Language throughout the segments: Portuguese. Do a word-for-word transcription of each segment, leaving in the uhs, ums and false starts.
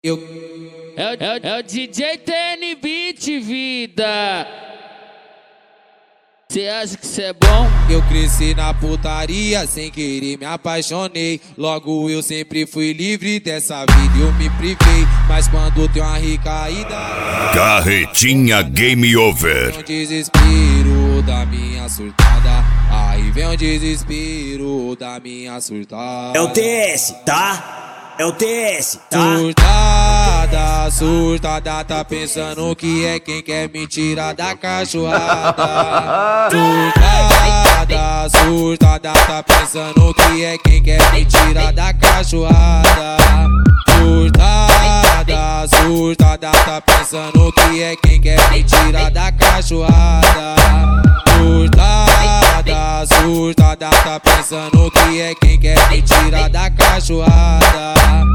Eu... É, é, é o D J T N Beat, vida. Cê acha que cê é bom? Eu cresci na putaria, sem querer me apaixonei. Logo eu sempre fui livre, dessa vida eu me privei. Mas quando tem uma recaída, Carretinha Game Over. vem um desespero da minha surtada. Aí vem um desespero da minha surtada. É o T S, tá? É o T S, tá? Surtada, surtada, tá pensando que é quem quer me tirar da cachorrada. Surtada, surtada, tá pensando que é quem quer me tirar da cachorrada. Surtada, surtada, tá pensando que é quem quer me tirar da cachorrada. Surtada, surtada, tá pensando que é quem quer me tirar da cachorrada.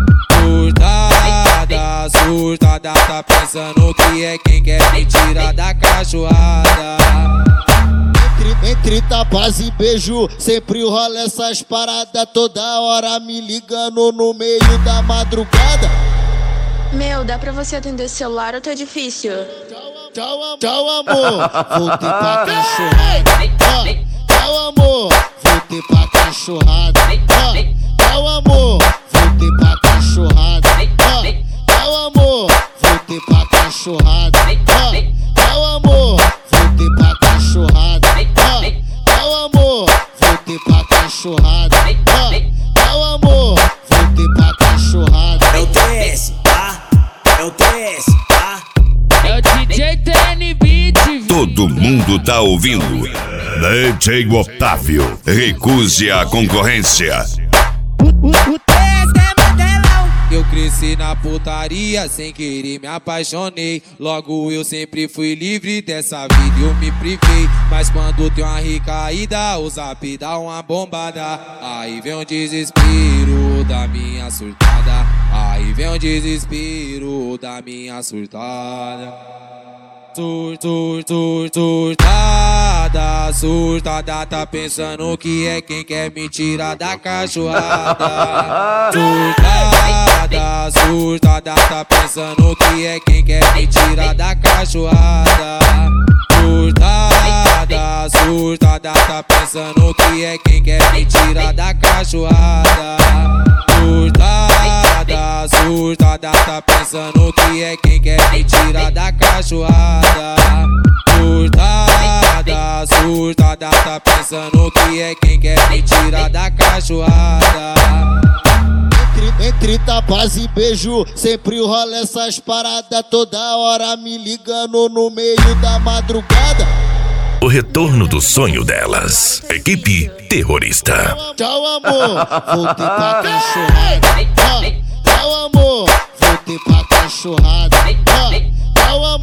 Surtada, surtada, tá pensando que é quem quer me tirar da cachorrada. Entre, entre tapas e beijo, sempre rola essas paradas. Toda hora me ligando no meio da madrugada. Meu, dá pra você atender o celular ou tá difícil? Tchau, tchau, amor, voltei pra cachorrada. Ah, tchau, amor, voltei pra cachorrada. Ah, tchau, amor, voltei pra cachorrada. Ah, tchau, amor, voltei pra cachorrada. Ah, tchau, amor, voltei pra cachorrada. Ah, tchau, amor, voltei pra cachorrada. Ah, tchau, amor, voltei pra cachorrada. É o T S, tá? É o T S, tá? É o D J T N Beat, vida. Todo mundo tá ouvindo. D J Otávio, recuse a concorrência. Eu cresci na putaria, sem querer me apaixonei. Logo eu sempre fui livre, dessa vida eu me privei. Mas quando tem uma recaída, o zap dá uma bombada. Aí vem um desespero da minha surtada. Aí vem um desespero da minha surtada. Sur, sur, sur, surtada, surtada, tá pensando que é quem quer me tirar da cachorrada. Surtada, surtada, tá pensando que é quem quer me tirar da cachorrada. Surtada, surtada, tá pensando que é quem quer me tirar da cachorrada. Surtada, surtada, tá pensando que é quem quer me tirar da cachorrada. Surtada, surtada, tá pensando que é quem quer me tirar da cachorrada. Entre, entre tapas e beijo, sempre rola essas paradas. Toda hora me ligando no meio da madrugada. O retorno do sonho delas. Equipe Terrorista. Tchau, amor, voltei pra cachorrada. Ah, tchau, amor, voltei pra cachorrada. Ah, tchau, amor.